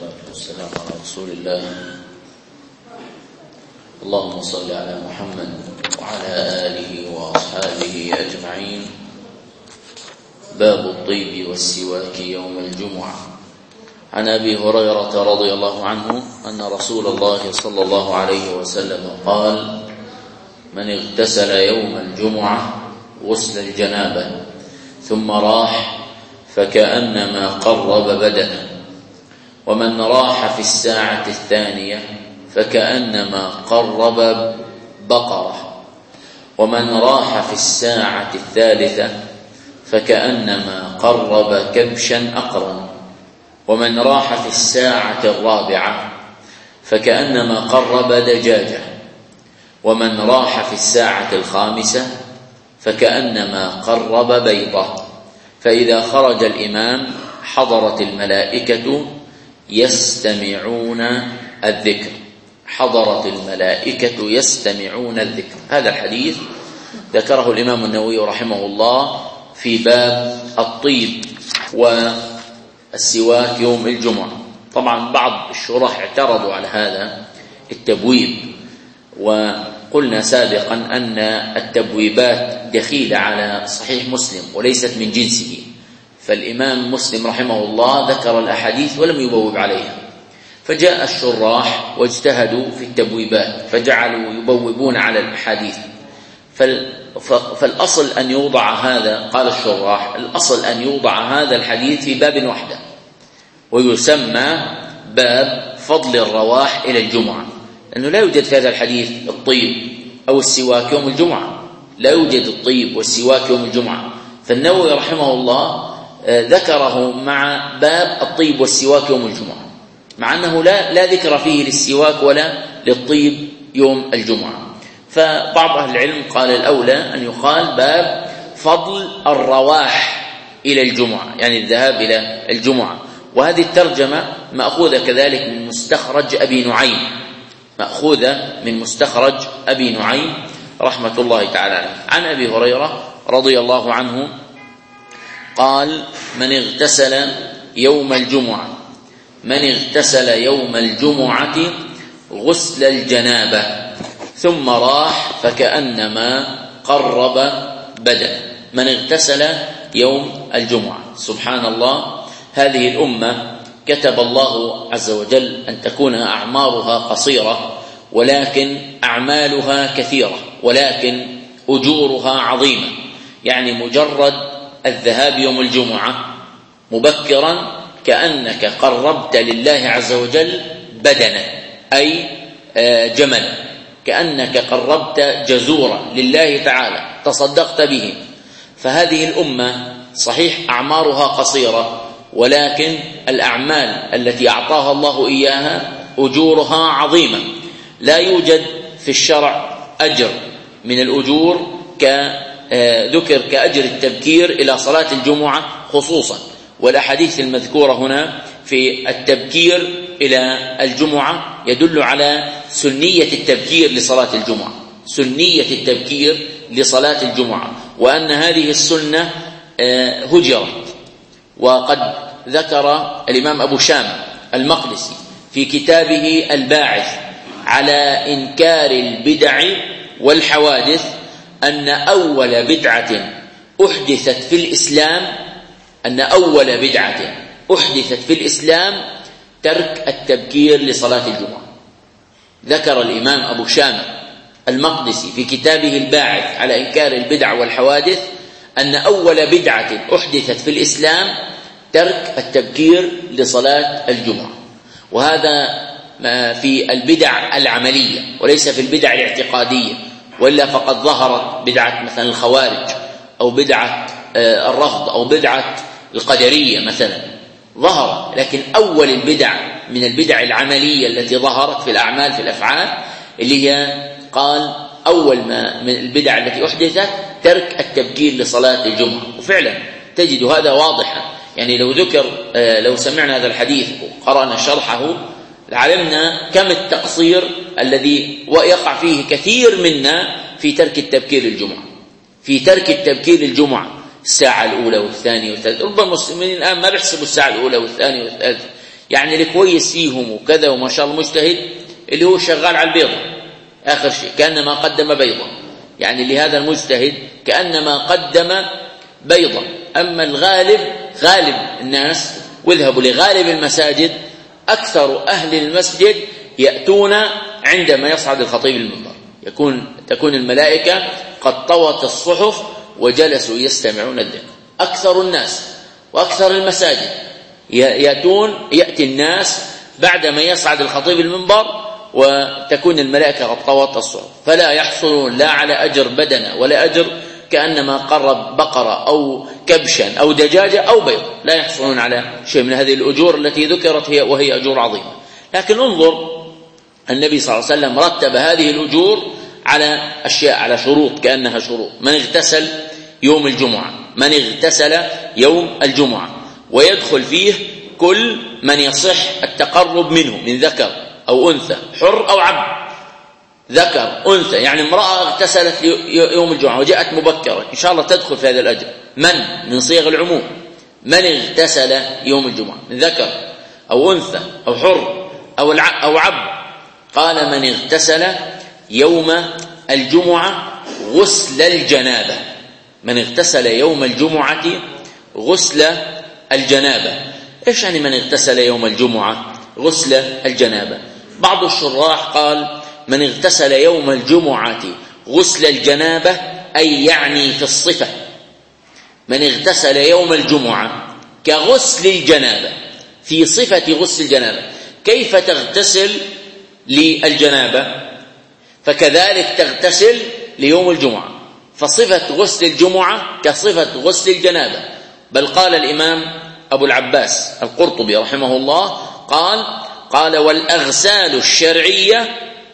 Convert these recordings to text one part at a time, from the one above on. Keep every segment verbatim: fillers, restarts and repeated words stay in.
والصلاة والسلام على رسول الله. اللهم صل على محمد وعلى آله وأصحابه أجمعين. باب الطيب والسواك يوم الجمعة. عن أبي هريرة رضي الله عنه أن رسول الله صلى الله عليه وسلم قال: من اغتسل يوم الجمعة غسل الجنابة ثم راح فكأنما قرب بدنه، ومن راح في الساعة الثانية فكأنما قرب بقرة، ومن راح في الساعة الثالثة فكأنما قرب كبشا أقرن، ومن راح في الساعة الرابعة فكأنما قرب دجاجة، ومن راح في الساعة الخامسة فكأنما قرب بيضة. فإذا خرج الإمام حضرت الملائكة يستمعون الذكر حضرت الملائكة يستمعون الذكر. هذا الحديث ذكره الإمام النووي رحمه الله في باب الطيب والسواك يوم الجمعة. طبعا بعض الشراح اعترضوا على هذا التبويب، وقلنا سابقا أن التبويبات دخيلة على صحيح مسلم وليست من جنسه، فالإمام مسلم رحمه الله ذكر الأحاديث ولم يبوب عليها، فجاء الشراح واجتهدوا في التبويبات فجعلوا يبوبون على الأحاديث. فالأصل أن يوضع هذا، قال الشراح الأصل أن يوضع هذا الحديث في باب واحدة ويسمى باب فضل الرواح إلى الجمعة، لأنه لا يوجد في هذا الحديث الطيب أو السواك يوم الجمعة، لا يوجد الطيب والسواك يوم الجمعة. فالنووي رحمه الله ذكره مع باب الطيب والسواك يوم الجمعة، مع أنه لا, لا ذكر فيه للسواك ولا للطيب يوم الجمعة. فبعض أهل العلم قال الأولى أن يقال باب فضل الرواح إلى الجمعة، يعني الذهاب إلى الجمعة. وهذه الترجمة مأخوذة كذلك من مستخرج أبي نعيم مأخوذة من مستخرج أبي نعيم رحمة الله تعالى. عن أبي هريرة رضي الله عنه قال: من اغتسل يوم الجمعة من اغتسل يوم الجمعة غسل الجنابة ثم راح فكأنما قرب بدنه. من اغتسل يوم الجمعة، سبحان الله، هذه الأمة كتب الله عز وجل أن تكون أعمارها قصيرة ولكن أعمالها كثيرة، ولكن أجورها عظيمة. يعني مجرد الذهاب يوم الجمعة مبكرا كأنك قربت لله عز وجل بدنه، أي جمل، كأنك قربت جزورا لله تعالى تصدقت به. فهذه الأمة صحيح أعمارها قصيرة، ولكن الأعمال التي أعطاها الله إياها أجورها عظيمة. لا يوجد في الشرع أجر من الأجور كذكر كأجر التبكير إلى صلاة الجمعة خصوصا، والأحاديث المذكورة هنا في التبكير إلى الجمعة يدل على سنية التبكير لصلاة الجمعة سنية التبكير لصلاة الجمعة وأن هذه السنة هجرت. وقد ذكر الإمام أبو شام المقدسي في كتابه الباعث على إنكار البدع والحوادث أن أول بدعة أحدثت في الإسلام أن أول بدعة أحدثت في الإسلام ترك التبكير لصلاة الجمعة. ذكر الإمام أبو شام المقدسي في كتابه الباعث على إنكار البدع والحوادث أن أول بدعة أحدثت في الإسلام ترك التبكير لصلاة الجمعة، وهذا في البدع العملية وليس في البدع الاعتقادية، وإلا فقد ظهرت بدعة مثلا الخوارج أو بدعة الرفض أو بدعة القدرية مثلا ظهر. لكن أول البدع من البدع العملية التي ظهرت في الأعمال في الأفعال اللي هي قال أول ما من البدع التي أحدثت ترك التبكير لصلاة الجمعة. وفعلا تجد هذا واضحا، يعني لو ذكر لو سمعنا هذا الحديث وقرأنا شرحه لعلمنا كم التقصير الذي ويقع فيه كثير منا في ترك التبكير للجمعة في ترك التبكير للجمعة الساعة الأولى والثانية والثالثة. رب المسلمين الآن ما بيحسبوا الساعة الأولى والثانية والثالثة، يعني الكويس فيهم وكذا وما شاء الله مجتهد اللي هو شغال على البيضة آخر شيء كأنما قدم بيضة، يعني لهذا المجتهد كأنما قدم بيضة. أما الغالب غالب الناس، واذهبوا لغالب المساجد أكثر أهل المسجد يأتون عندما يصعد الخطيب المنبر، يكون تكون الملائكة قد طوت الصحف وجلسوا يستمعون الذكر. أكثر الناس وأكثر المساجد يأتون يأتي الناس بعدما يصعد الخطيب المنبر وتكون الملائكة قد طوت الصحف، فلا يحصلون لا على أجر بدنة ولا أجر كأنما قرب بقرة أو كبشا أو دجاجة أو بيض، لا يحصلون على شيء من هذه الأجور التي ذكرت هي وهي أجور عظيمة. لكن انظر النبي صلى الله عليه وسلم رتب هذه الأجور على أشياء، على شروط كأنها شروط. من اغتسل يوم الجمعة، من اغتسل يوم الجمعة، ويدخل فيه كل من يصح التقرب منه من ذكر أو أنثى، حر أو عبد، ذكر أنثى، يعني امرأة اغتسلت يوم الجمعة وجاءت مبكرة إن شاء الله تدخل في هذا الأجر. من من صيغ العموم، من اغتسل يوم الجمعة من ذكر أو أنثى أو حر أو أو عبد. قال من اغتسل يوم الجمعة غسل الجنابة، من اغتسل يوم الجمعة غسل الجنابة. إيش يعني من اغتسل يوم الجمعة غسل الجنابة؟ بعض الشراح قال من اغتسل يوم الجمعة غسل الجنابة أي يعني في الصفة، من اغتسل يوم الجمعة كغسل الجنابة في صفة غسل الجنابة. كيف تغتسل للجنابة فكذلك تغتسل ليوم الجمعة، فصفة غسل الجمعة كصفة غسل الجنابة. بل قال الإمام أبو العباس القرطبي رحمه الله قال قال والأغسال الشرعية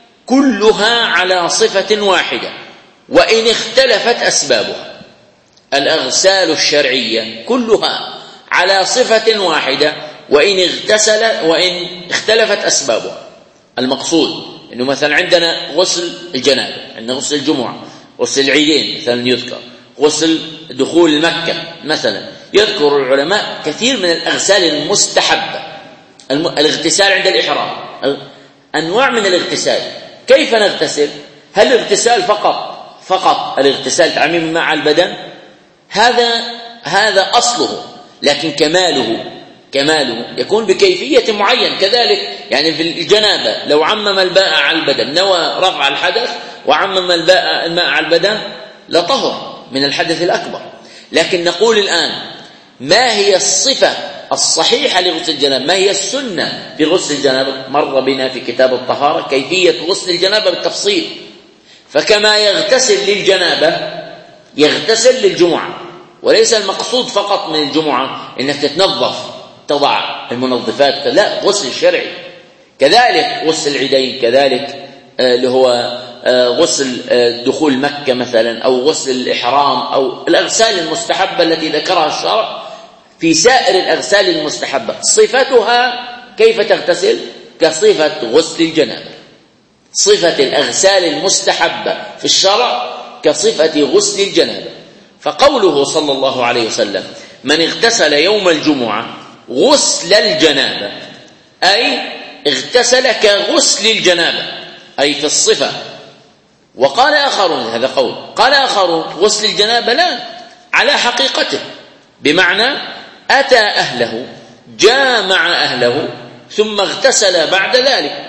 كلها على صفة واحدة وإن اختلفت أسبابها. الأغسال الشرعية كلها على صفة واحدة وإن اغتسل وإن اختلفت أسبابها. المقصود إنه مثلا عندنا غسل الجنابة، عندنا غسل الجمعة، غسل العيدين مثلا يذكر، غسل دخول مكة مثلا، يذكر العلماء كثير من الأغسال المستحبة. الاغتسال عند الإحرام، أنواع من الاغتسال. كيف نغتسل؟ هل الاغتسال فقط فقط الاغتسال تعميم الماء على البدن؟ هذا هذا أصله، لكن كماله كماله يكون بكيفية معين. كذلك يعني في الجنابة لو عمم الماء على البدن، نوى رفع الحدث وعمم الماء الماء على البدن لطهر من الحدث الأكبر. لكن نقول الآن ما هي الصفة الصحيحة لغسل الجنابة، ما هي السنة في غسل الجنابة؟ مر بنا في كتاب الطهارة كيفية غسل الجنابة بالتفصيل. فكما يغتسل للجنابة يغتسل للجمعة، وليس المقصود فقط من الجمعة إنك تتنظف تضع المنظفات، لا، غسل شرعي. كذلك غسل العيدين، كذلك اللي هو غسل دخول مكة مثلا، أو غسل الإحرام، أو الأغسال المستحبة التي ذكرها الشرع. في سائر الأغسال المستحبة صفتها كيف تغتسل؟ كصفة غسل الجنابة. صفة الأغسال المستحبة في الشرع كصفة غسل الجنابة. فقوله صلى الله عليه وسلم من اغتسل يوم الجمعة غسل الجنابة أي اغتسل كغسل الجنابة أي في الصفة. وقال آخرون، هذا قول، قال آخرون غسل الجنابة لا، على حقيقته، بمعنى أتى أهله جامع أهله ثم اغتسل بعد ذلك.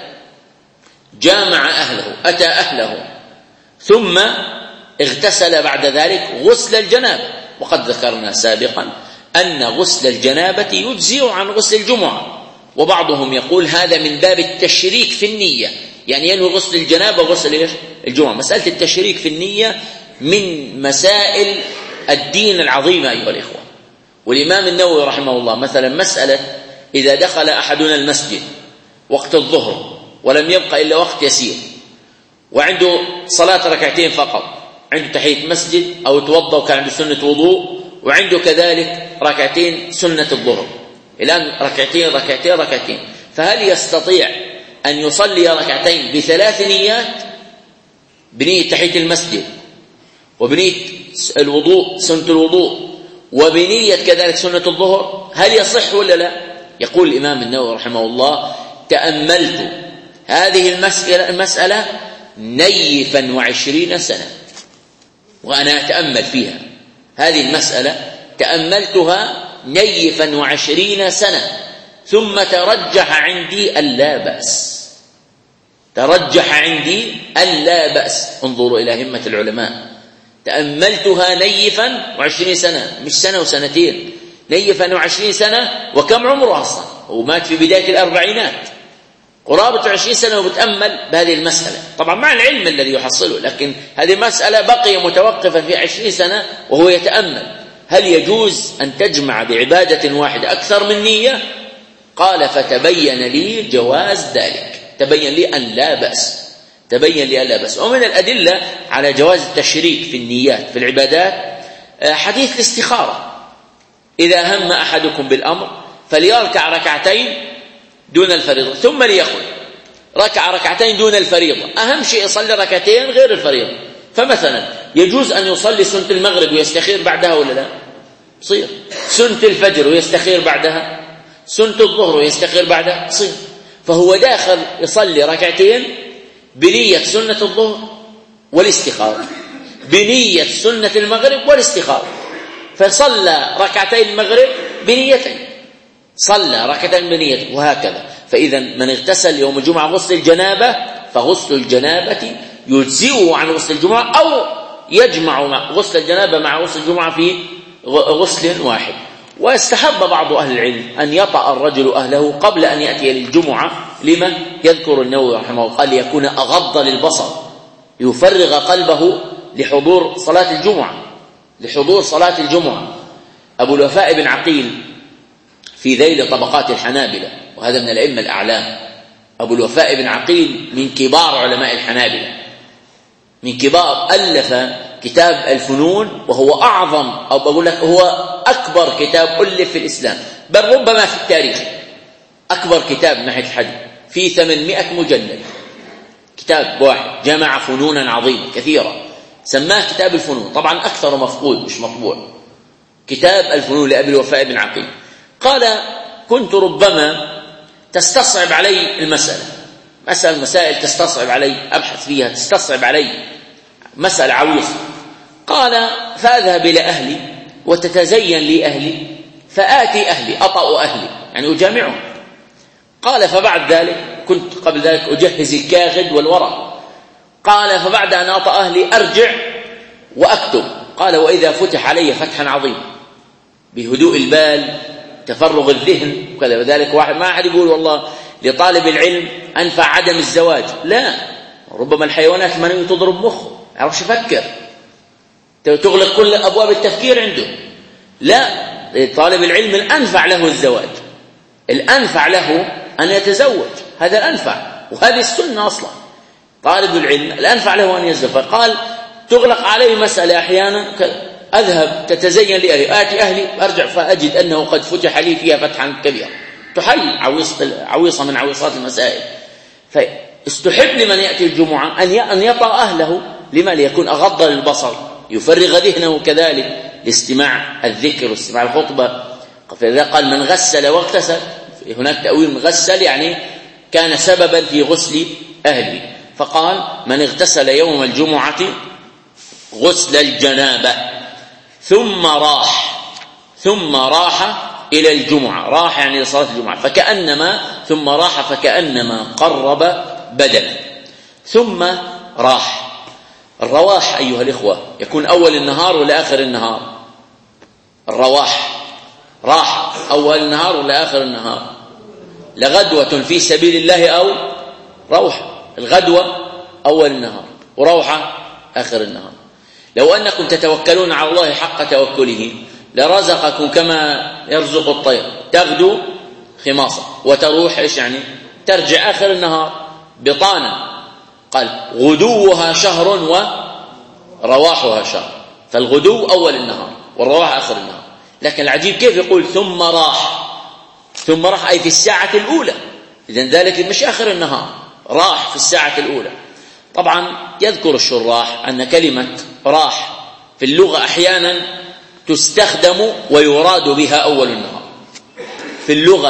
جامع أهله، أتى أهله ثم اغتسل بعد ذلك غسل الجنابة. وقد ذكرنا سابقا أن غسل الجنابة يجزئ عن غسل الجمعة، وبعضهم يقول هذا من باب التشريك في النية، يعني ينوي غسل الجنابة وغسل الجمعة. مسألة التشريك في النية من مسائل الدين العظيمة أيها الإخوة. والإمام النووي رحمه الله مثلا مسألة إذا دخل أحدنا المسجد وقت الظهر ولم يبقى إلا وقت يسير وعنده صلاة ركعتين فقط، عنده تحية مسجد أو توضأ وكان عنده سنة وضوء، وعنده كذلك ركعتين سنة الظهر، الآن ركعتين ركعتين ركعتين، فهل يستطيع أن يصلي ركعتين بثلاث نيات؟ بنية تحية المسجد، وبنية الوضوء سنة الوضوء، وبنية كذلك سنة الظهر؟ هل يصح ولا لا؟ يقول الإمام النووي رحمه الله: تأملت هذه المسألة, المسألة نيفا وعشرين سنة، وأنا أتأمل فيها هذه المسألة تأملتها نيفا وعشرين سنة، ثم ترجح عندي ألا بأس. ترجح عندي ألا بأس. انظروا إلى همة العلماء. تأملتها نيفا وعشرين سنة، مش سنة وسنتين، نيفا وعشرين سنة. وكم عمره أصلا؟ هو مات في بداية الأربعينات، قرابة عشرين سنة وبتأمل بهذه المسألة، طبعا مع العلم الذي يحصله، لكن هذه مسألة بقي متوقفا في عشرين سنة وهو يتأمل. هل يجوز أن تجمع بعبادة واحدة أكثر من نية؟ قال: فتبين لي جواز ذلك، تبين لي أن لا بأس، تبين لي أن لا بأس. ومن الأدلة على جواز التشريك في النيات في العبادات حديث الاستخارة: إذا هم أحدكم بالأمر فليركع ركعتين دون الفريضة ثم ليقل. ركع ركعتين دون الفريضة، أهم شيء يصلي ركعتين غير الفريضة. فمثلا يجوز أن يصلي سنة المغرب ويستخير بعدها ولا لا؟ صير. سنة الفجر ويستخير بعدها، سنة الظهر ويستخير بعدها، صير. فهو داخل يصلي ركعتين بنية سنة الظهر والاستخارة، بنية سنة المغرب والاستخارة، فصلى ركعتين المغرب بنيتين، صلى ركعتين بنية، وهكذا. فإذا من اغتسل يوم الجمعة غسل الجنابة فغسل الجنابة يجزئه عن غسل الجمعة، أو يجمع غسل الجنابة مع غسل الجمعة في غسل واحد. واستحب بعض أهل العلم أن يطأ الرجل أهله قبل أن يأتي للجمعة. لما؟ يذكر النووي رحمه الله قال: ليكون أغض للبصر، يفرغ قلبه لحضور صلاة الجمعة، لحضور صلاة الجمعة. أبو الوفاء بن عقيل في ذيل طبقات الحنابلة، وهذا من الأئمة الأعلام. أبو الوفاء بن عقيل من كبار علماء الحنابلة، من كبار، ألف كتاب الفنون، وهو أعظم، أو بقول لك هو أكبر كتاب ألف في الإسلام، بل ربما في التاريخ أكبر كتاب من ناحية الحديث، في ثمانمائة مجلد، كتاب واحد جمع فنونا عظيمة كثيرة، سماه كتاب الفنون. طبعا أكثر مفقود مش مطبوع، كتاب الفنون لأبي الوفاء بن عقيل. قال: كنت ربما تستصعب علي المسألة، مسألة مسائل تستصعب علي، أبحث فيها تستصعب علي، مسألة عويصة. قال: فأذهب إلى أهلي وتتزين لي أهلي، فآتي أهلي، أطأ أهلي يعني أجامعهم. قال: فبعد ذلك كنت قبل ذلك أجهز الكاغد والورق. قال: فبعد أن أطأ أهلي أرجع وأكتب. قال: وإذا فتح علي فتحا عظيما بهدوء البال، تفرغ الذهن وكذا. وذلك واحد ما أحد يقول والله لطالب العلم أنفع عدم الزواج، لا، ربما الحيوانات من تضرب مخه يعرفش يفكر، تغلق كل أبواب التفكير عنده. لا، طالب العلم الأنفع له الزواج، الأنفع له أن يتزوج، هذا الأنفع، وهذه السنة أصلا. طالب العلم الأنفع له أن يتزوج. فقال: تغلق عليه مسألة أحيانا، أذهب تتزين لأهلي، آتي أهلي أرجع فأجد أنه قد فتح لي فيها فتحا كبيرا، تحل عويصة, عويصة من عويصات المسائل. فاستحب لمن يأتي الجمعة أن يطأ أهله، لما؟ ليكون أغض للبصر، يفرغ ذهنه كذلك لاستماع الذكر واستماع الخطبة. فإذا قال: من غسل واغتسل، هناك تأويل من غسل يعني كان سببا في غسل أهله. فقال: من اغتسل يوم الجمعة غسل الجنابة ثم راح ثم راح إلى الجمعة، راح يعني لصلاة الجمعة، فكأنما ثم راح فكأنما قرب بدنا، ثم راح. الرواح أيها الإخوة يكون أول النهار ولا آخر النهار؟ الرواح راح أول النهار ولا آخر النهار؟ لغدوة في سبيل الله أو روحة. الغدوة أول النهار وروحة آخر النهار. لو أنكم تتوكلون على الله حق توكله لرزقكم كما يرزق الطير، تغدو خماصة وتروح إيش يعني؟ ترجع آخر النهار بطانا. قال: غدوها شهر ورواحها شهر، فالغدو أول النهار والرواح آخر النهار. لكن العجيب كيف يقول ثم راح؟ ثم راح أي في الساعة الأولى، إذن ذلك مش آخر النهار، راح في الساعة الأولى. طبعا يذكر الشراح أن كلمة راح في اللغة أحيانا تستخدم ويراد بها أول النهار، في اللغة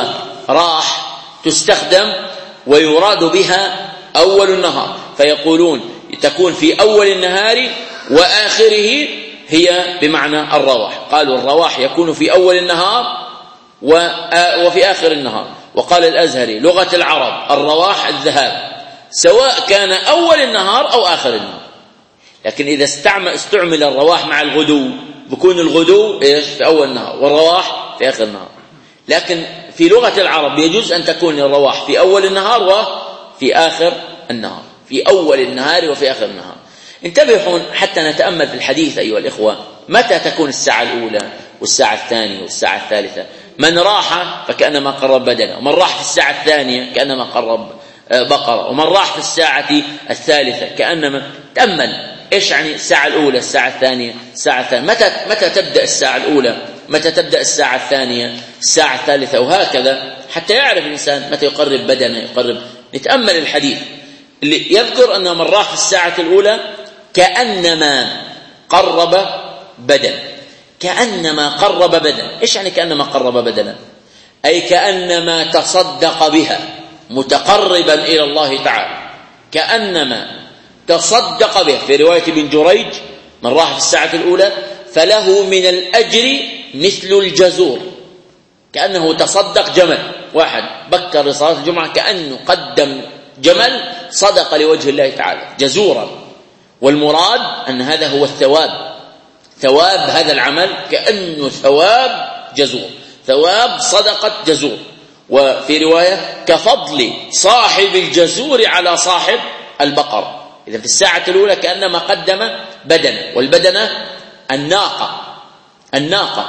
راح تستخدم ويراد بها أول النهار، فيقولون تكون في أول النهار وآخره، هي بمعنى الرواح. قالوا الرواح يكون في أول النهار وفي آخر النهار. وقال الأزهري لغة العرب الرواح الذهاب، سواء كان أول النهار أو آخر النهار. لكن إذا استعمل الرواح مع الغدو بكون الغدو إيش في أول النهار والرواح في آخر النهار. لكن في لغة العرب يجوز أن تكون الرواح في أول النهار وفي آخر النهار، في أول النهار وفي آخر النهار. انتبهوا حتى نتأمل في الحديث أيها الإخوة، متى تكون الساعة الأولى والساعة الثانية والساعة الثالثة؟ من راح فكأنما قرب بدنه، ومن راح في الساعة الثانية كأنما قرب بقرة، ومن راح في الساعة الثالثة كأنما. تأمل إيش يعني الساعة الأولى، الساعة الثانية، الساعة الثانية، متى متى تبدأ الساعة الأولى، متى تبدأ الساعة الثانية، الساعة الثالثة، وهكذا حتى يعرف الإنسان متى يقرب بدنه يقرب. نتأمل الحديث اللي يذكر أن من راح في الساعة الأولى كأنما قرب بدن، كأنما قرب بدن. إيش يعني كأنما قرب بدنا؟ أي كأنما تصدق بها متقربا إلى الله تعالى، كأنما تصدق بها. في رواية ابن جريج من راح في الساعة الأولى فله من الأجر مثل الجزور، كأنه تصدق جمل واحد بكر لصلاة الجمعة، كأنه قدم جمل صدق لوجه الله تعالى جزورا. والمراد أن هذا هو الثواب، ثواب هذا العمل كأنه ثواب جزور، ثواب صدقة جزور. وفي رواية كفضل صاحب الجزور على صاحب البقر. إذا في الساعة الأولى كأنما قدم بدنه، والبدنة الناقة، الناقة،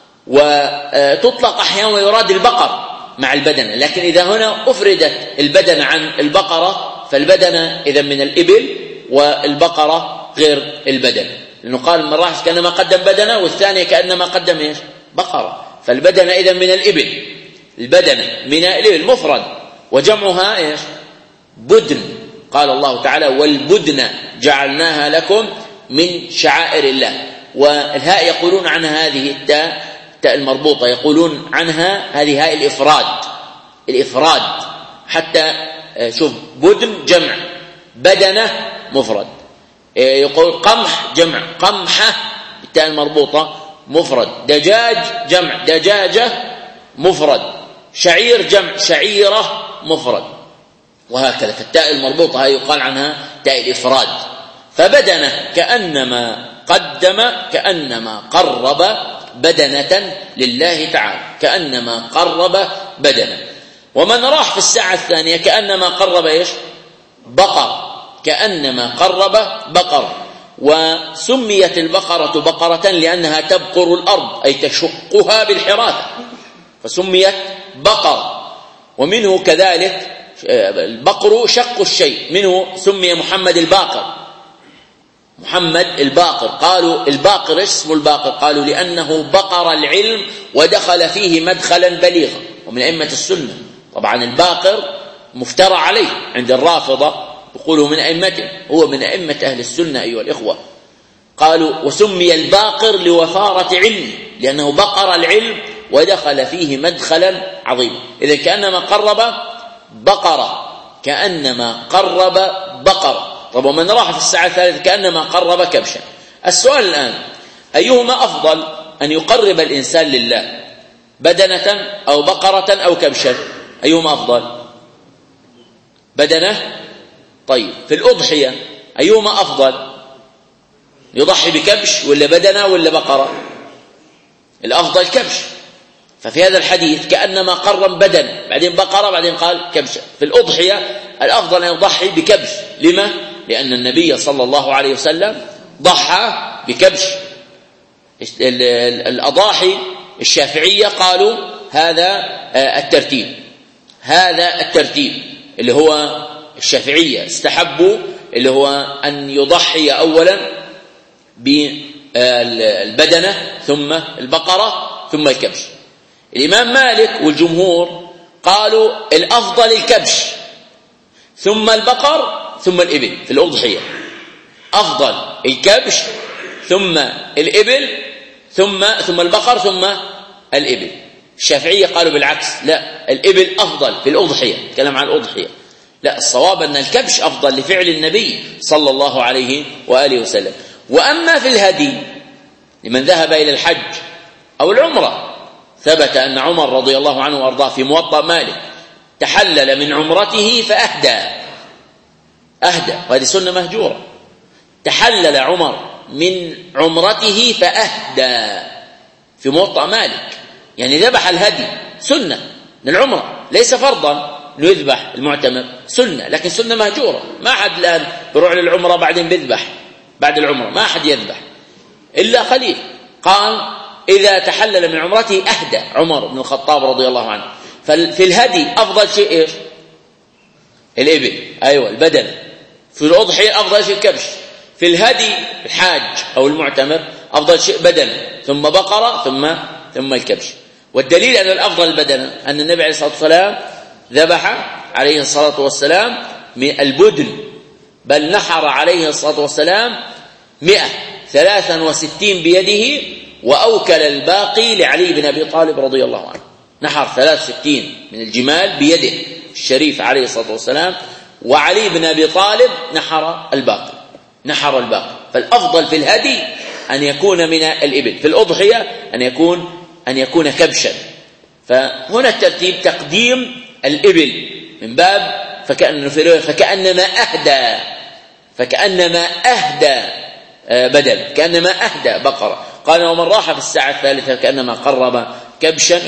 وتطلق أحيانا ويراد البقر مع البدنة. لكن إذا هنا أفردت البدنة عن البقرة فالبدنة إذا من الإبل والبقرة غير البدنة، لأنه قال من راح كأنما قدم بدنة، والثانية كأنما قدم إيش بقرة. فالبدنة إذا من الإبل، البدنة من الإبل مفرد، وجمعها إيش بدن. قال الله تعالى والبدن جعلناها لكم من شعائر الله. والهاء يقولون عنها هذه التاء، التاء المربوطة يقولون عنها هذه هاء الإفراد، الإفراد. حتى شوف بدن جمع، بدنة مفرد. يقول قمح جمع، قمحة بالتاء المربوطة مفرد. دجاج جمع، دجاجة مفرد. شعير جمع، شعيرة مفرد. وهكذا. فالتاء المربوطة هي يقال عنها تاء الإفراد. فبدنة كأنما قدم، كأنما قرب بدنة لله تعالى، كأنما قرب بدنة. ومن راح في الساعة الثانية كأنما قرب إيش بقر، كأنما قرب بقر. وسميت البقرة بقرة لأنها تبقر الأرض، أي تشقها بالحراثة، فسميت بقر. ومنه كذلك البقر شق الشيء، منه سمي محمد الباقر، محمد الباقر. قالوا الباقر اسم الباقر، قالوا لأنه بقر العلم ودخل فيه مدخلا بليغا، ومن أئمة السنة. طبعا الباقر مفترى عليه عند الرافضة، يقولوا من أئمته، هو من أئمة أهل السنة أيها الإخوة. قالوا وسمي الباقر لوفارة علمه، لأنه بقر العلم ودخل فيه مدخلا عظيما. إذا كأنما قرب بقرة، كأنما قرب بقرة. طب ومن راح في الساعة الثالثة كأنما قرب كبشا. السؤال الآن أيهما أفضل أن يقرب الإنسان لله، بدنة أو بقرة أو كبشا؟ أيهما أفضل؟ بدنة. طيب في الأضحية أيهما أفضل، يضحي بكبش ولا بدنة ولا بقرة؟ الأفضل كبش. ففي هذا الحديث كأنما قرب بدن بعدين بقرة بعدين قال كبشة. في الأضحية الأفضل أن يضحي بكبش. لما؟ لأن النبي صلى الله عليه وسلم ضحى بكبش. الأضاحي الشافعية قالوا هذا الترتيب، هذا الترتيب اللي هو الشافعية استحبوا، اللي هو أن يضحي أولا بالبدنة ثم البقرة ثم الكبش. الإمام مالك والجمهور قالوا الأفضل الكبش ثم البقر ثم الإبل. في الأضحية أفضل الكبش ثم الإبل ثم ثم البقر ثم الإبل. الشافعية قالوا بالعكس، لا الإبل أفضل في الأضحية، تكلم عن الأضحية. لا، الصواب أن الكبش أفضل لفعل النبي صلى الله عليه وآله وسلم. وأما في الهدي لمن ذهب إلى الحج أو العمرة، ثبت أن عمر رضي الله عنه وأرضاه في موطأ مالك تحلل من عمرته فأهدى، أهدى، وهذه سنة مهجورة. تحلل عمر من عمرته فأهدى في موطأ مالك، يعني ذبح الهدي، سنة للعمرة، ليس فرضا انه يذبح المعتمر، سنة، لكن سنة مهجورة. ما أحد الآن بيروح للعمرة بعدين بيذبح بعد العمرة، ما أحد يذبح إلا قليل. قال إذا تحلل من عمرته أهدى عمر بن الخطاب رضي الله عنه. ففي الهدي أفضل شيء إيش؟ الإبل، أيوة البدن. في الأضحية أفضل شيء الكبش. في الهدي الحاج أو المعتمر أفضل شيء بدن، ثم بقرة، ثم ثم الكبش. والدليل أن الأفضل البدن أن النبي عليه الصلاة والسلام ذبح عليه الصلاة والسلام من البدن، بل نحر عليه الصلاة والسلام مئة ثلاثا وستين بيده، وأوكل الباقي لعلي بن أبي طالب رضي الله عنه. نحر ثلاث وستين من الجمال بيده الشريف عليه الصلاة والسلام، وعلي بن أبي طالب نحر الباقي نحر الباقي. فالأفضل في الهدي أن يكون من الإبل، في الأضحية أن يكون أن يكون كبشا. فهنا الترتيب تقديم الإبل من باب فكأن فكأنما أهدى فكأنما أهدى بدل كأنما أهدى بقرة. قال ومن راح في الساعة الثالثة كأنما قرب كبشا،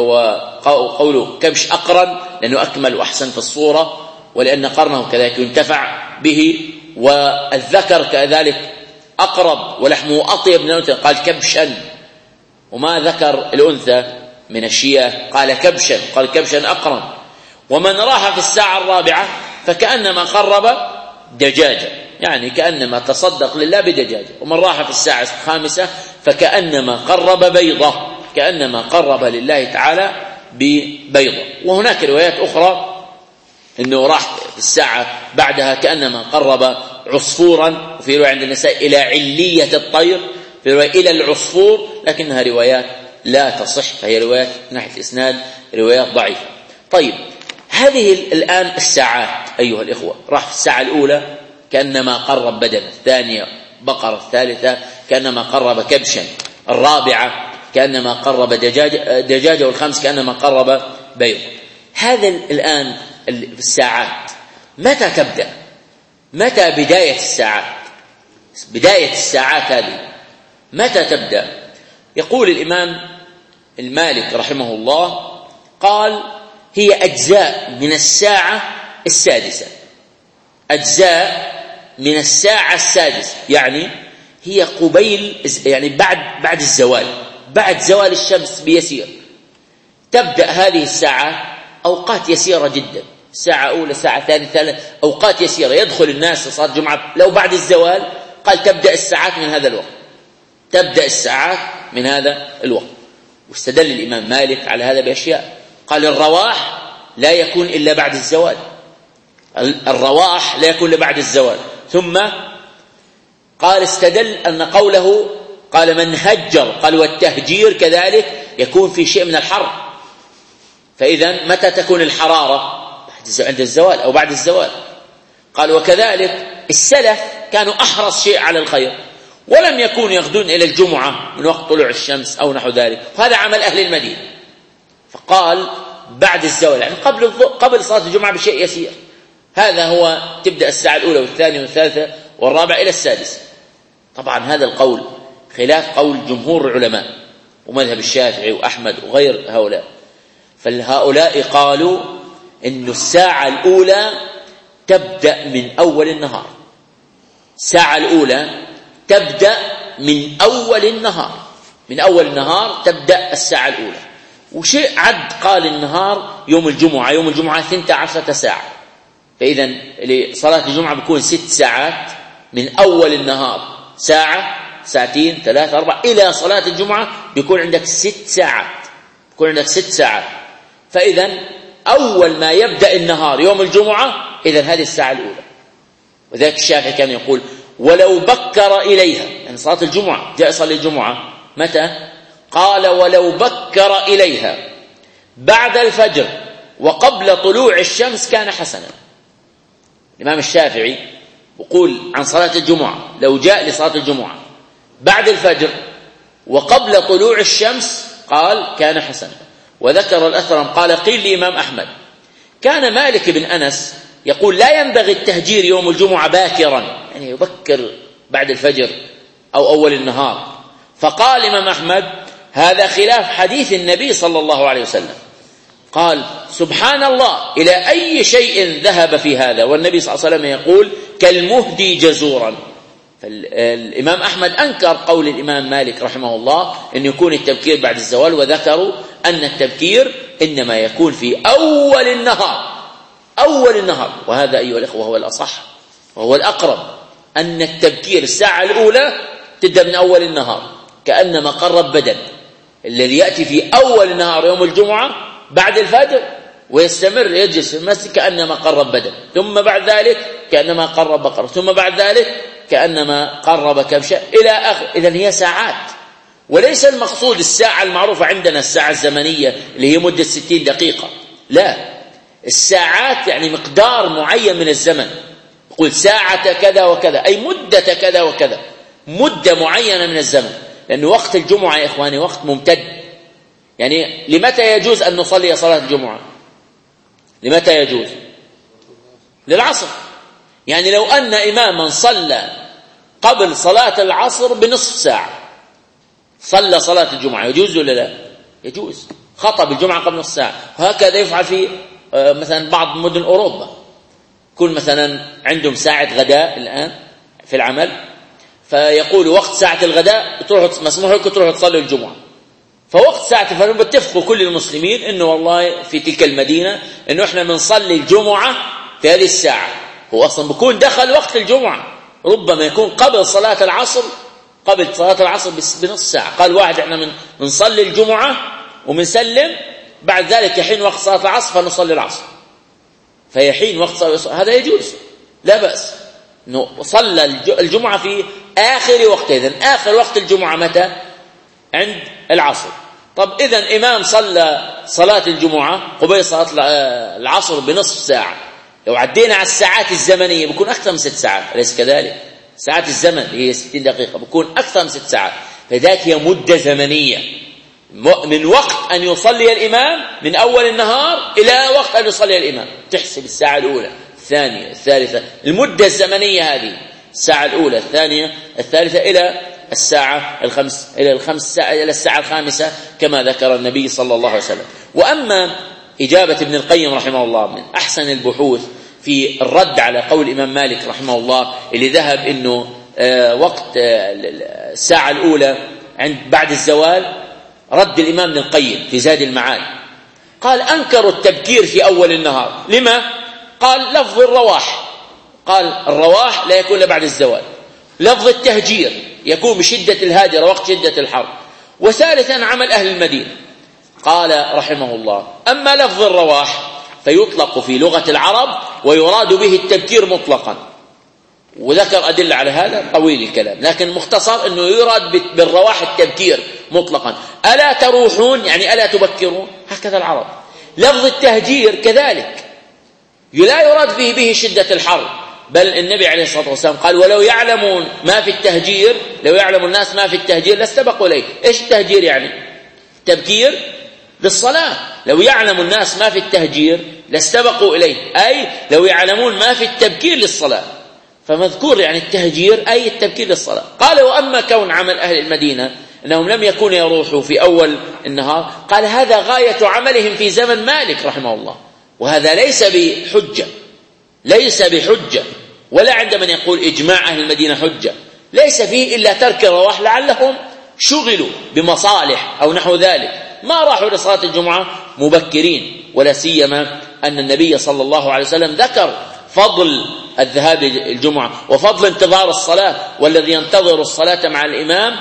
وقوله كبش أقرن لأنه أكمل وأحسن في الصورة، ولأن قرنه كذلك ينتفع به، والذكر كذلك أقرب ولحمه أطيب من الأنثى، قال كبشا. وما ذكر الأنثى من الشياه قال كبشا، قال كبشا أقرن. ومن راح في الساعة الرابعة فكأنما قرب دجاجة، يعني كأنما تصدق لله بدجاجة. ومن راح في الساعة الخامسة فكأنما قرب بيضة، كأنما قرب لله تعالى ببيضة. وهناك روايات أخرى أنه راح في الساعة بعدها كأنما قرب عصفورا، وفي رواية عند النساء إلى علية الطير، في رواية إلى العصفور، لكنها روايات لا تصح، فهي روايات من ناحية الإسناد روايات ضعيفة. طيب، هذه الآن الساعات أيها الإخوة، راح في الساعة الأولى كأنما قرب بدن، الثانية بقرة، الثالثة كأنما قرب كبشا، الرابعة كأنما قرب دجاجة, دجاجة والخامس كأنما قرب بيض. هذا الآن في الساعات متى تبدأ؟ متى بداية الساعات؟ بداية الساعات هذه متى تبدأ؟ يقول الإمام المالك رحمه الله قال هي أجزاء من الساعة السادسة، أجزاء من الساعة السادسة، يعني هي قبيل، يعني بعد بعد الزوال، بعد زوال الشمس بيسير تبدأ هذه الساعات. أوقات يسيرة جدا، ساعة أولى، ساعة ثانية، ثالثة، أوقات يسيرة. يدخل الناس لصلاة الجمعة لو بعد الزوال، قال تبدأ الساعات من هذا الوقت، تبدأ الساعات من هذا الوقت. واستدل الإمام مالك على هذا بأشياء، قال الرواح لا يكون إلا بعد الزوال، الرواح لا يكون إلا بعد الزوال. ثم قال استدل أن قوله قال من هجر، قال والتهجير كذلك يكون في شيء من الحر، فإذا متى تكون الحرارة؟ عند الزوال أو بعد الزوال. قال وكذلك السلف كانوا أحرص شيء على الخير، ولم يكونوا يغدون إلى الجمعة من وقت طلوع الشمس أو نحو ذلك، وهذا عمل أهل المدينة. فقال بعد الزوال، يعني قبل قبل صلاة الجمعة بشيء يسير. هذا هو تبدأ الساعة الأولى والثانية والثالثة والرابعة إلى السادسة. طبعا هذا القول خلاف قول جمهور العلماء ومذهب الشافعي وأحمد وغير هؤلاء. فهؤلاء قالوا إن الساعة الأولى تبدأ من أول النهار، الساعة الأولى تبدأ من أول النهار، من أول النهار تبدأ الساعة الأولى. وشيء عد قال النهار يوم الجمعة، يوم الجمعة ثنتا عشرة ساعة، فإذا لصلاة الجمعة بيكون ست ساعات من أول النهار، ساعة، ساعتين، ثلاثة، أربعة، إلى صلاة الجمعة بيكون عندك ست ساعات، بيكون عندك ست ساعات. فإذا أول ما يبدأ النهار يوم الجمعة إذا هذه الساعة الأولى. وذلك الشافعي كان يقول ولو بكر إليها، يعني صلاة الجمعة جاء صلي الجمعة متى؟ قال ولو بكر إليها بعد الفجر وقبل طلوع الشمس كان حسنا. الإمام الشافعي يقول عن صلاة الجمعة لو جاء لصلاة الجمعة بعد الفجر وقبل طلوع الشمس قال كان حسنا. وذكر الأثرم قال قيل لإمام أحمد كان مالك بن أنس يقول لا ينبغي التهجير يوم الجمعة باكرا، يعني يبكر بعد الفجر أو أول النهار، فقال الإمام أحمد هذا خلاف حديث النبي صلى الله عليه وسلم. قال سبحان الله إلى أي شيء ذهب في هذا والنبي صلى الله عليه وسلم يقول كالمهدي جزورا. فالإمام أحمد أنكر قول الإمام مالك رحمه الله أن يكون التبكير بعد الزوال، وذكروا أن التبكير إنما يكون في أول النهار أول النهار وهذا أيها الأخوة هو الأصح وهو الأقرب، أن التبكير الساعة الأولى تبدأ من أول النهار كأنما قرب بدن، الذي يأتي في أول النهار يوم الجمعة بعد الفجر ويستمر يجلس في المسجد كأنما قرب بدن، ثم بعد ذلك كأنما قرب بقرة، ثم بعد ذلك كأنما قرب كبشة إلى آخر. إذن هي ساعات، وليس المقصود الساعة المعروفة عندنا الساعة الزمنية اللي هي مدة ستين دقيقة، لا، الساعات يعني مقدار معين من الزمن، يقول ساعة كذا وكذا أي مدة كذا وكذا، مدة معينة من الزمن، لأن وقت الجمعة يا إخواني وقت ممتد. يعني لمتى يجوز أن نصلي صلاة الجمعة؟ لمتى يجوز؟ للعصر. يعني لو أن إماما صلى قبل صلاة العصر بنصف ساعة صلى صلاة الجمعة يجوز ولا لا؟ يجوز. خطب الجمعة قبل نصف ساعة، وهكذا يفعل في مثلا بعض مدن أوروبا، يكون مثلا عندهم ساعة غداء الآن في العمل، فيقول وقت ساعة الغداء تروحوا مسموح لكم تروحوا تصلوا الجمعة، فوقت ساعة الفجر بتفقوا كل المسلمين إنه والله في تلك المدينة إنه إحنا بنصلي الجمعة في هذه الساعة. هو أصلا بيكون دخل وقت الجمعة، ربما يكون قبل صلاة العصر قبل صلاة العصر بنصف ساعة. قال واحد إحنا بنصلي الجمعة ومنسلم، بعد ذلك يحين وقت صلاة العصر فنصلي العصر، فيحين وقت صلاة العصر، هذا يجوز لا بأس. إنه صلى الجمعة في آخر وقت. إذن آخر وقت الجمعة متى؟ عند العصر. طب إذن إمام صلى صلاة الجمعة قبيل صلاة العصر بنصف ساعة، لو عدينا على الساعات الزمنية بيكون أكثر من ست ساعات، أليس كذلك؟ ساعات الزمن هي ستين دقيقة بيكون أكثر من ست ساعات، فذاك هي مدة زمنية من وقت أن يصلي الإمام من أول النهار إلى وقت أن يصلي الإمام، تحسب الساعة الأولى الثانية الثالثة، المدة الزمنية هذه الساعة الأولى الثانية الثالثة إلى الساعة الخمس إلى الخمس ساعة إلى الساعة الخامسة كما ذكر النبي صلى الله عليه وسلم. وأما إجابة ابن القيم رحمه الله من أحسن البحوث في الرد على قول الإمام مالك رحمه الله اللي ذهب إنه آه وقت آه الساعة الأولى عند بعد الزوال، رد الإمام ابن القيم في زاد المعاد قال أنكروا التبكير في أول النهار. لما؟ قال لفظ الرواح، قال الرواح لا يكون إلا بعد الزوال. لفظ التهجير يكون بشدة الهاجرة وقت شدة الحر. وثالثا عمل أهل المدينة. قال رحمه الله أما لفظ الرواح فيطلق في لغة العرب ويراد به التبكير مطلقا، وذكر أدلة على هذا طويل الكلام، لكن المختصر أنه يراد بالرواح التبكير مطلقا. ألا تروحون يعني ألا تبكرون، هكذا العرب. لفظ التهجير كذلك لا يراد فيه به شدة الحر، بل النبي عليه الصلاة والسلام قال ولو يعلمون ما في التهجير، لو يعلم الناس ما في التهجير لاستبقوا إليه. إيش التهجير يعني؟ تبكير للصلاة. لو يعلم الناس ما في التهجير لاستبقوا إليه، أي لو يعلمون ما في التبكير للصلاة، فمذكور يعني التهجير أي التبكير للصلاة. قال وأما كون عمل أهل المدينة أنهم لم يكونوا يروحوا في أول النهار، قال هذا غاية عملهم في زمن مالك رحمه الله، وهذا ليس بحجة، ليس بحجة، ولا عند من يقول إجماع أهل المدينة حجة، ليس فيه إلا ترك الرواح لعلهم شغلوا بمصالح أو نحو ذلك، ما راحوا لصلاة الجمعة مبكرين. ولا سيما أن النبي صلى الله عليه وسلم ذكر فضل الذهاب الجمعة وفضل انتظار الصلاة، والذي ينتظر الصلاة مع الإمام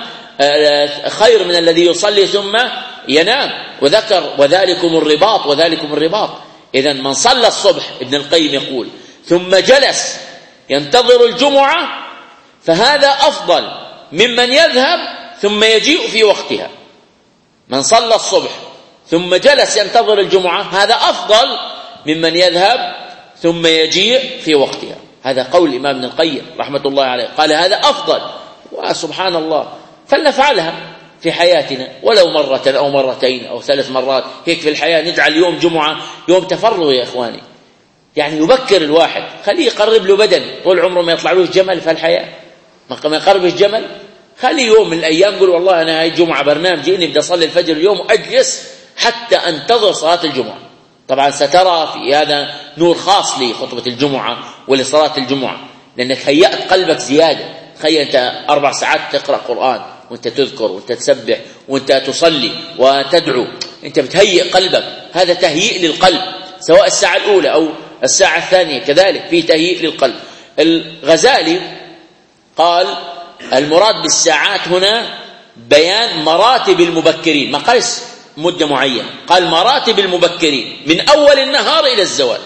خير من الذي يصلي ثم ينام، وذكر وذلكم الرباط وذلكم الرباط. إذن من صلى الصبح ابن القيم يقول ثم جلس ينتظر الجمعة فهذا أفضل ممن يذهب ثم يجيء في وقتها. من صلى الصبح ثم جلس ينتظر الجمعة هذا أفضل ممن يذهب ثم يجيء في وقتها. هذا قول الإمام ابن القيم رحمة الله عليه، قال هذا أفضل. وسبحان الله فلنفعلها في حياتنا ولو مرة أو مرتين أو ثلاث مرات هيك في الحياة، نجعل يوم جمعة يوم تفرغ يا إخواني. يعني يبكر الواحد، خليه يقرب له بدن، طول عمره ما يطلع له جمل في الحياة، ما يقرب الجمل، خليه يوم من الأيام يقول والله أنا هاي جمعة برنامجي إني بدي أصلي الفجر اليوم وأجلس حتى أنتظر صلاة الجمعة. طبعا سترى في هذا نور خاص لخطبة الجمعة ولصلاة الجمعة، لأنك هيأت قلبك زيادة. تخيل أنت أربع ساعات تقرأ قرآن وأنت تذكر وأنت تسبح وأنت تصلي وتدعو، أنت بتهيئ قلبك، هذا تهيئ للقلب، سواء الساعة الأولى أو الساعة الثانية كذلك في تهيئ للقلب. الغزالي قال المراد بالساعات هنا بيان مراتب المبكرين، ما قالش مدة معينة، قال مراتب المبكرين من أول النهار إلى الزوال،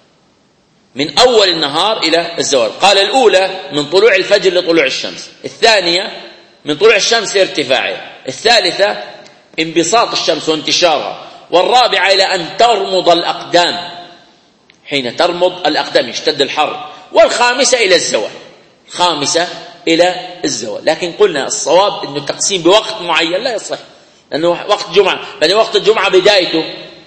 من أول النهار إلى الزوال. قال الأولى من طلوع الفجر لطلوع الشمس، الثانية من طلوع الشمس لارتفاعها، الثالثة انبساط الشمس وانتشارها، والرابعة إلى أن ترمض الأقدام، حين ترمض الأقدام يشتد الحر، والخامسة إلى الزوال، خامسة إلى الزوال. لكن قلنا الصواب أنه التقسيم بوقت معين لا يصح، لأنه وقت جمعة، لأن وقت الجمعة بدايته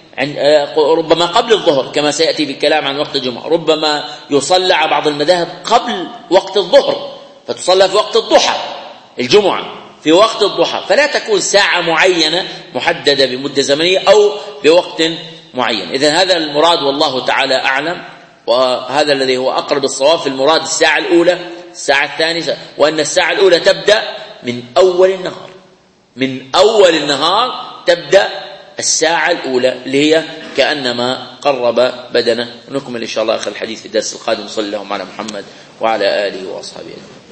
ربما قبل الظهر كما سيأتي بالكلام عن وقت الجمعة، ربما يصلى على بعض المذاهب قبل وقت الظهر فتصلى في وقت الضحى، الجمعة في وقت الضحى، فلا تكون ساعة معينة محددة بمدة زمنية أو بوقت معين. إذن هذا المراد والله تعالى أعلم، وهذا الذي هو أقرب الصواب في المراد الساعة الأولى الساعة الثانية، وأن الساعة الأولى تبدأ من أول النهار، من أول النهار تبدأ الساعة الأولى اللي هي كأنما قرب بدنه. نكمل إن شاء الله آخر الحديث في الدرس القادم. صلى الله على محمد وعلى آله وأصحابه.